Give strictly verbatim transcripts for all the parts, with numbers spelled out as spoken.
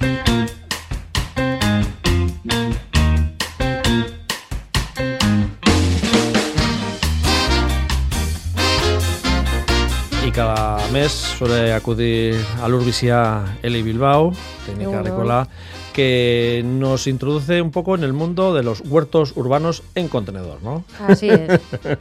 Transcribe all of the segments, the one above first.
Cada mes suele acudir al Urbisia Eli Bilbao, técnica agrícola, que nos introduce un poco en el mundo de los huertos urbanos en contenedor, ¿no? Así es.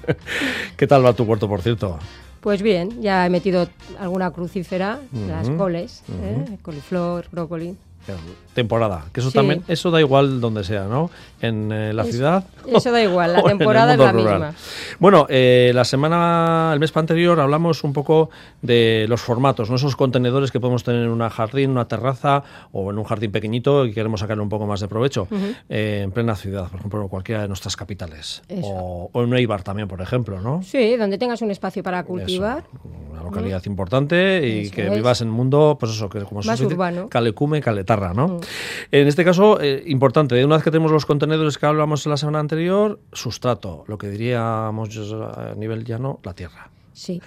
¿Qué tal va tu huerto, por cierto? Pues bien, ya he metido alguna crucífera, uh-huh. las coles, uh-huh. ¿eh? coliflor, brócoli. Temporada, que eso sí. también, eso da igual donde sea, ¿no? En eh, la es, ciudad. Eso da igual, la temporada es la rural. misma. Bueno, eh, la semana, el mes anterior hablamos un poco de los formatos, ¿no? Esos contenedores que podemos tener en un jardín, una terraza o en un jardín pequeñito y queremos sacarle un poco más de provecho uh-huh. eh, en plena ciudad, por ejemplo, en cualquiera de nuestras capitales. O, o en Eibar también, por ejemplo, ¿no? Sí, donde tengas un espacio para cultivar. Eso, una localidad uh-huh. importante y eso que es. Vivas en un mundo, pues eso, que como más se dice, urbano. Calecume, caleta. ¿no? Mm. En este caso, eh, importante, una vez que tenemos los contenedores que hablamos la semana anterior, sustrato, lo que diríamos a nivel llano, la tierra. Sí.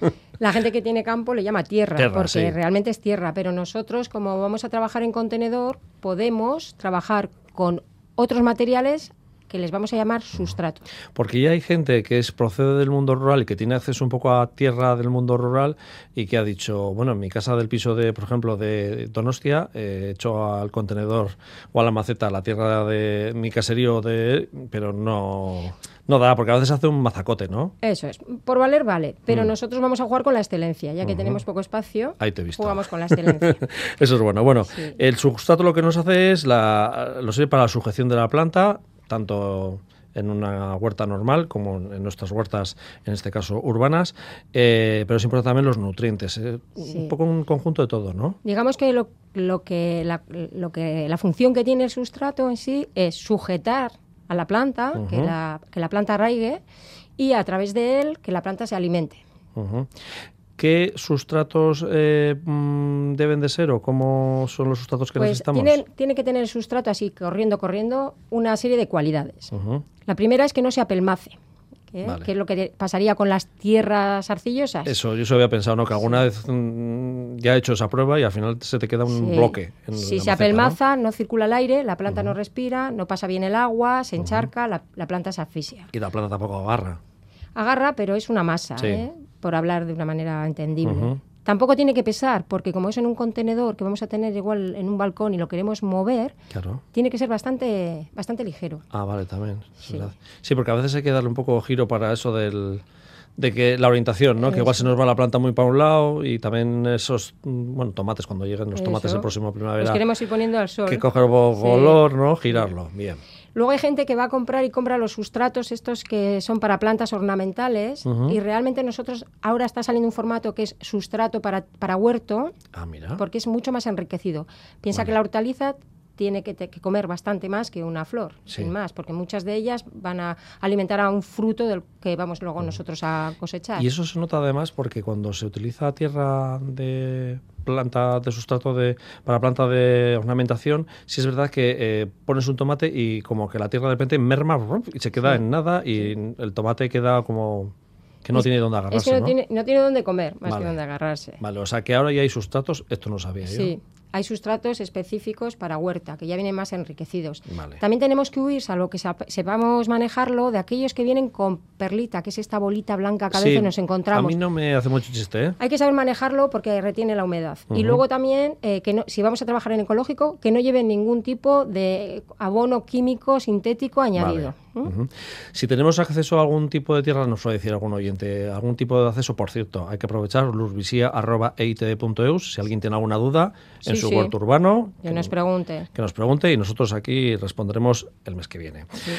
La gente que tiene campo le llama tierra, tierra porque sí. realmente es tierra, pero nosotros, como vamos a trabajar en contenedor, podemos trabajar con otros materiales que les vamos a llamar sustratos. Porque ya hay gente que es procede del mundo rural y que tiene acceso un poco a tierra del mundo rural y que ha dicho, bueno, en mi casa del piso de, por ejemplo, de Donostia, he hecho al contenedor o a la maceta la tierra de mi caserío, de, pero no, no da, porque a veces hace un mazacote, ¿no? Eso es. Por valer vale, pero mm. nosotros vamos a jugar con la excelencia, ya que uh-huh. tenemos poco espacio. Ahí te he visto. Jugamos con la excelencia. Eso es bueno. Bueno, sí. el sustrato lo que nos hace es, la, lo sirve para la sujeción de la planta, tanto en una huerta normal como en nuestras huertas, en este caso urbanas, eh, pero es importante también los nutrientes, eh, sí. un poco un conjunto de todo, ¿no? Digamos que lo, lo que la, lo que la función que tiene el sustrato en sí es sujetar a la planta, uh-huh. que, la, que la planta arraigue y a través de él que la planta se alimente. Uh-huh. ¿Qué sustratos eh, deben de ser o cómo son los sustratos que pues necesitamos? Tiene, tiene que tener el sustrato así, corriendo, corriendo, una serie de cualidades. Uh-huh. La primera es que no se apelmace, ¿eh? Vale. que es lo que pasaría con las tierras arcillosas. Eso, yo eso había pensado, ¿no? Que alguna vez mmm, ya he hecho esa prueba y al final se te queda un sí. bloque. En si la se maceta, apelmaza, ¿no? no circula el aire, la planta uh-huh. no respira, no pasa bien el agua, se encharca, uh-huh. la, la planta se asfixia. Y la planta tampoco agarra. Agarra, pero es una masa, sí. ¿eh? Por hablar de una manera entendible. Uh-huh. Tampoco tiene que pesar, porque como es en un contenedor que vamos a tener igual en un balcón y lo queremos mover, claro. tiene que ser bastante bastante ligero. Ah, vale, también. Sí. sí, porque a veces hay que darle un poco de giro para eso del... de que la orientación, ¿no? Eso. Que igual se nos va la planta muy para un lado y también esos, bueno, tomates, cuando lleguen los tomates eso. el próximo primavera. Los queremos ir poniendo al sol. Que coger color, sí. ¿no? Girarlo, bien. Luego hay gente que va a comprar y compra los sustratos estos que son para plantas ornamentales uh-huh. y realmente nosotros ahora está saliendo un formato que es sustrato para, para huerto ah, mira. porque es mucho más enriquecido. Piensa vale. que la hortaliza tiene que, te, que comer bastante más que una flor, sí. sin más, porque muchas de ellas van a alimentar a un fruto del que vamos luego uh-huh. nosotros a cosechar. Y eso se nota además porque cuando se utiliza tierra de... planta de sustrato de, para planta de ornamentación, sí es verdad que eh, pones un tomate y como que la tierra de repente merma y se queda sí. en nada y sí. el tomate queda como que no es, tiene dónde agarrarse. Es que no, ¿no? Tiene, no tiene dónde comer, más vale. que dónde agarrarse. Vale, o sea que ahora ya hay sustratos, esto no sabía sí. yo. Sí. Hay sustratos específicos para huerta, que ya vienen más enriquecidos. Vale. También tenemos que huir, salvo que sepamos manejarlo, de aquellos que vienen con perlita, que es esta bolita blanca que a sí, veces nos encontramos. A mí no me hace mucho chiste, ¿eh? Hay que saber manejarlo porque retiene la humedad. Uh-huh. Y luego también, eh, que no, si vamos a trabajar en ecológico, que no lleven ningún tipo de abono químico sintético añadido. Vale. ¿Mm? Uh-huh. Si tenemos acceso a algún tipo de tierra, nos puede decir algún oyente, algún tipo de acceso, por cierto, hay que aprovechar lurbisia arroba e i t d punto e u s si alguien tiene alguna duda en sí, su sí. huerto urbano. Que, que nos pregunte. Que nos pregunte y nosotros aquí responderemos el mes que viene. Sí.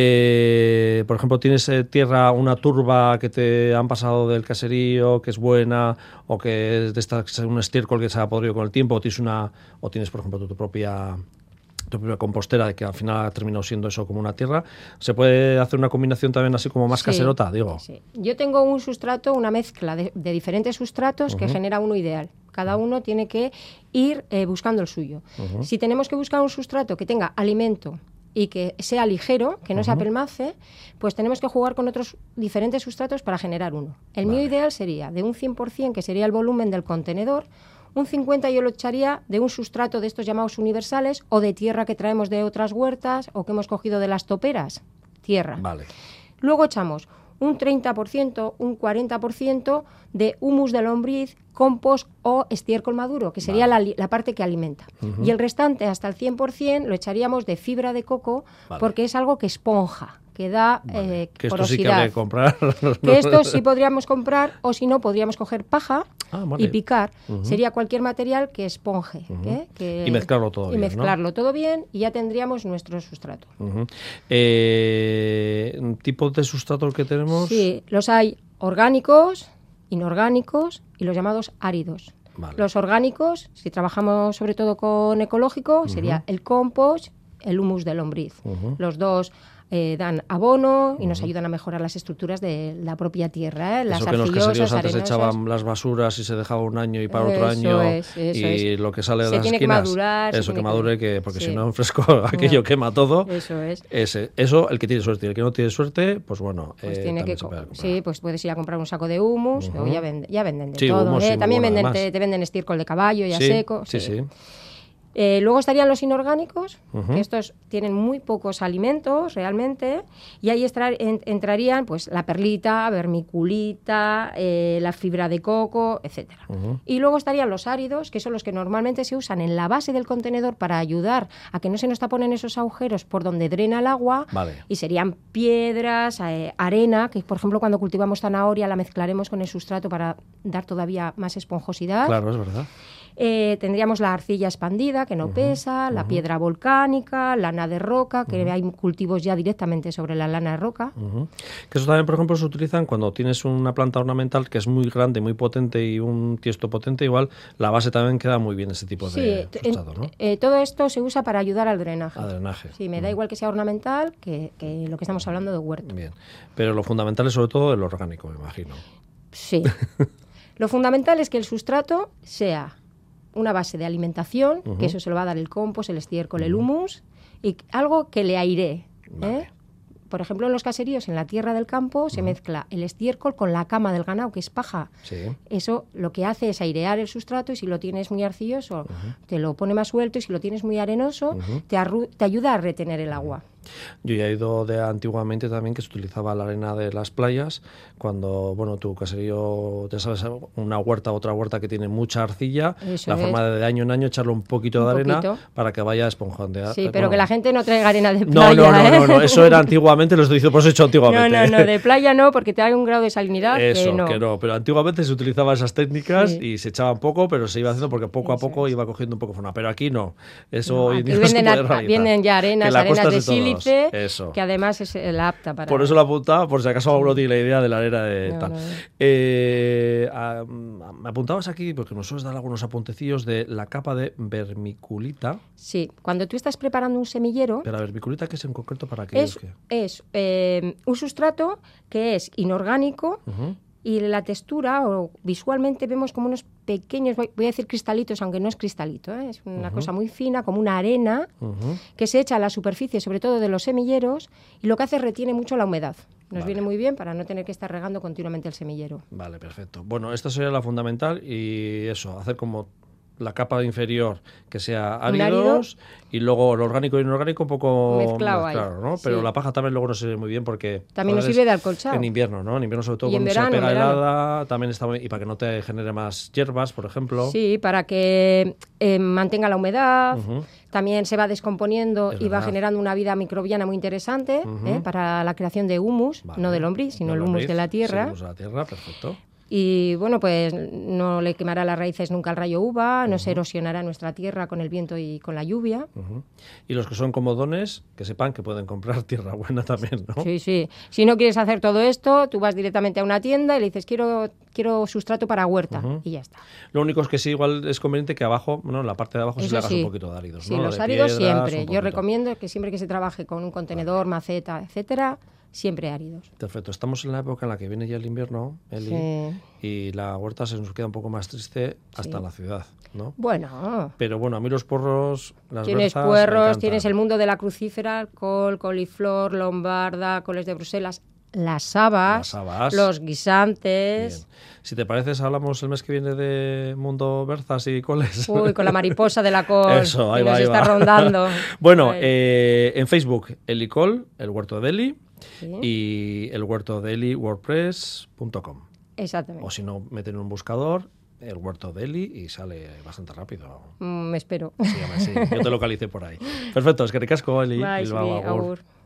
Eh, por ejemplo, tienes eh, tierra, una turba que te han pasado del caserío, que es buena, o que es de esta, un estiércol que se ha podrido con el tiempo, o tienes, una, o tienes por ejemplo, tu, tu propia... tu propia compostera, de que al final ha terminado siendo eso como una tierra. ¿Se puede hacer una combinación también así como más sí, caserota, digo? Sí. Yo tengo un sustrato, una mezcla de, de diferentes sustratos uh-huh. que genera uno ideal. Cada uno tiene que ir eh, buscando el suyo. Uh-huh. Si tenemos que buscar un sustrato que tenga alimento y que sea ligero, que no uh-huh. se apelmace, pues tenemos que jugar con otros diferentes sustratos para generar uno. El vale. mío ideal sería de un cien por ciento, que sería el volumen del contenedor, Un cincuenta yo lo echaría de un sustrato de estos llamados universales o de tierra que traemos de otras huertas o que hemos cogido de las toperas, tierra. Vale. Luego echamos un treinta por ciento, un cuarenta por ciento de humus de lombriz, compost o estiércol maduro, que sería vale. la, la parte que alimenta. Uh-huh. Y el restante, hasta el cien por ciento, lo echaríamos de fibra de coco, vale. porque es algo que esponja, que da vale. eh, que porosidad. Esto sí que habría que comprar. Que esto sí podríamos comprar, o si no, podríamos coger paja ah, vale. y picar. Uh-huh. Sería cualquier material que esponje. Uh-huh. ¿eh? que, y mezclarlo todo y bien, mezclarlo ¿no? todo bien y ya tendríamos nuestro sustrato. Uh-huh. Eh, ¿Tipos de sustrato que tenemos? Sí, los hay orgánicos, inorgánicos y los llamados áridos. Vale. Los orgánicos, si trabajamos sobre todo con ecológico, uh-huh. sería el compost, el humus de lombriz. Uh-huh. Los dos eh, dan abono y uh-huh. nos ayudan a mejorar las estructuras de la propia tierra, ¿eh? Las eso que los arcillosas, antes arenosas. echaban las basuras y se dejaba un año y para otro eso año es, eso y es. lo que sale de se las tiene esquinas, que madurar, eso que madure, que, porque sí. si no en fresco aquello no. quema todo. Eso es. Ese, eso el que tiene suerte, y el que no tiene suerte, pues bueno, pues eh, tiene que se puede comprar. Sí, pues puedes ir a comprar un saco de humus, uh-huh. o ya, vende, ya venden de sí, todo. humus, ¿eh? sí, También bueno, venden, te, te venden estiércol de caballo ya sí, seco. Sí, sí. sí. Eh, luego estarían los inorgánicos, uh-huh. que estos tienen muy pocos alimentos realmente, y ahí estra- en- entrarían pues la perlita, vermiculita, eh, la fibra de coco, etcétera. Uh-huh. Y luego estarían los áridos, que son los que normalmente se usan en la base del contenedor para ayudar a que no se nos taponen esos agujeros por donde drena el agua, vale. y serían piedras, eh, arena, que por ejemplo cuando cultivamos zanahoria la mezclaremos con el sustrato para dar todavía más esponjosidad. Claro, es verdad. Eh, tendríamos la arcilla expandida, que no uh-huh, pesa, la uh-huh. piedra volcánica, lana de roca, que uh-huh. hay cultivos ya directamente sobre la lana de roca. Uh-huh. Que eso también, por ejemplo, se utilizan cuando tienes una planta ornamental que es muy grande, muy potente y un tiesto potente, igual la base también queda muy bien ese tipo sí, de sustrato, ¿no? Eh, todo esto se usa para ayudar al drenaje. Al drenaje. Sí, me uh-huh. da igual que sea ornamental que, que lo que estamos hablando de huerto. Bien, pero lo fundamental es sobre todo el orgánico, me imagino. Sí. Lo fundamental es que el sustrato sea una base de alimentación, uh-huh. que eso se lo va a dar el compost, el estiércol, uh-huh. el humus, y algo que le airee. Vale. ¿eh? Por ejemplo, en los caseríos, en la tierra del campo, uh-huh. se mezcla el estiércol con la cama del ganado, que es paja. Sí. Eso lo que hace es airear el sustrato, y si lo tienes muy arcilloso, uh-huh. te lo pone más suelto, y si lo tienes muy arenoso, uh-huh. te, arru- te ayuda a retener el agua. Yo ya he ido de antiguamente también que se utilizaba la arena de las playas cuando, bueno, tu caserío, ya sabes, una huerta, otra huerta que tiene mucha arcilla, Eso la es. forma de, de año en año echarle un poquito un de arena poquito. para que vaya esponjando. Sí, bueno, pero que la gente no traiga arena de no, playa. no, no, ¿eh? no, no, eso era antiguamente, lo estoy diciendo, por eso he hecho antiguamente. No, no, no, de playa no, porque te da un grado de salinidad Eso, que no. que no, pero antiguamente se utilizaban esas técnicas Sí. y se echaban poco, pero se iba haciendo porque poco Eso a poco es. iba cogiendo un poco forma. Pero aquí no, eso No, hoy en aquí día no se venden, puede a- realizar. vienen ya arenas, Que la arenas costa de es todos. sílice, Eso. que además es la apta para... Por eso lo apuntaba, por si acaso alguno tiene la idea de la arena de No, tal. no, no. Eh, a- me apuntabas aquí, porque nos sueles dar algunos apuntecillos de la capa de vermiculita. Sí, cuando tú estás preparando un semillero, Pero la vermiculita, ¿qué es en concreto para aquellos es, que...? es eh, un sustrato que es inorgánico, Uh-huh. y la textura, o visualmente vemos como unos pequeños, voy voy a decir cristalitos, aunque no es cristalito, ¿eh? Es una Uh-huh. cosa muy fina, como una arena, Uh-huh. que se echa a la superficie, sobre todo de los semilleros, y lo que hace es retiene mucho la humedad. Nos Vale. viene muy bien para no tener que estar regando continuamente el semillero. Vale, perfecto. Bueno, esta sería la fundamental y eso, hacer como la capa inferior que sea árido? áridos y luego lo orgánico y inorgánico un poco Mezclado ahí, ¿no? Pero sí. la paja también luego no sirve muy bien porque... También nos joder, sirve es de acolchado. En invierno, ¿no? En invierno sobre todo Y en cuando verano, se pega en verano. helada, también está muy... Y para que no te genere más hierbas, por ejemplo. Sí, para que eh, mantenga la humedad. Ujú. También se va descomponiendo Es y va verdad. generando una vida microbiana muy interesante, Ujú. ¿eh? Para la creación de humus, Vale. no de lombriz, sino No el humus lombriz, de la sí, tierra. el humus de la tierra, perfecto. Y bueno, pues no le quemará las raíces nunca el rayo uva, no se erosionará nuestra tierra con el viento y con la lluvia. Ujú. Y los que son comodones, que sepan que pueden comprar tierra buena también, ¿no? Sí, sí. Si no quieres hacer todo esto, tú vas directamente a una tienda y le dices, quiero, quiero sustrato para huerta, Ujú. y ya está. Lo único es que sí, igual es conveniente que abajo, bueno, en la parte de abajo sí Eso le hagas sí. un poquito de áridos, Sí, ¿no? los De áridos piedras, un siempre. Yo poquito. recomiendo que siempre que se trabaje con un contenedor, maceta, etcétera, siempre áridos. Perfecto. Estamos en la época en la que viene ya el invierno, Eli, Sí. y la huerta se nos queda un poco más triste hasta Sí. en la ciudad, ¿no? Bueno, Pero bueno, a mí los porros, las tienes berzas, me puerros, encantan. tienes el mundo de la crucífera, col, coliflor, lombarda, coles de Bruselas. las habas, Las habas. los guisantes. Bien. Si te pareces, hablamos el mes que viene de Mundo Berzas y coles. Uy, con la mariposa de la col. Eso, ahí que va, nos ahí está va. rondando. Bueno, Ahí. eh, en Facebook, Elicol, el huerto de Eli, Sí. y el huerto de Eli, wordpress punto com. Exactamente. O si no, meten en un buscador el huerto de Eli y sale bastante rápido. Mm, me espero. Sí, hombre, sí, yo te localicé por ahí. Perfecto, es que ricasco, Eli. Bai, Bilbao, zuri, agur. agur.